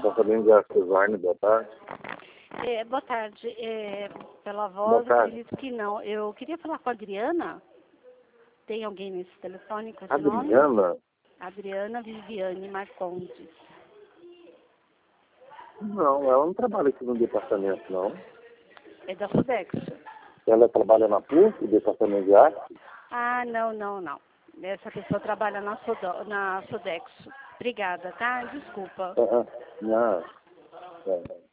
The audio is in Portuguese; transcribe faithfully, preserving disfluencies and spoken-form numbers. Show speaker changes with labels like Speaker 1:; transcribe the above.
Speaker 1: Departamento de Arte Design, boa tarde.
Speaker 2: É, boa tarde. É, pela voz,
Speaker 1: Boa
Speaker 2: eu
Speaker 1: tarde.
Speaker 2: acredito que não. Eu queria falar com a Adriana. Tem alguém nesse telefone com esse nome?
Speaker 1: Adriana?
Speaker 2: Adriana Viviane Marcondes.
Speaker 1: Não, ela não trabalha aqui no departamento, não.
Speaker 2: É da Sodexo.
Speaker 1: Ela trabalha na P U C, Departamento de Arte?
Speaker 2: Ah, não, não, não. Essa pessoa trabalha na, Sodo, na Sodexo. Obrigada, tá? Desculpa.
Speaker 1: Ah, ah, não. É.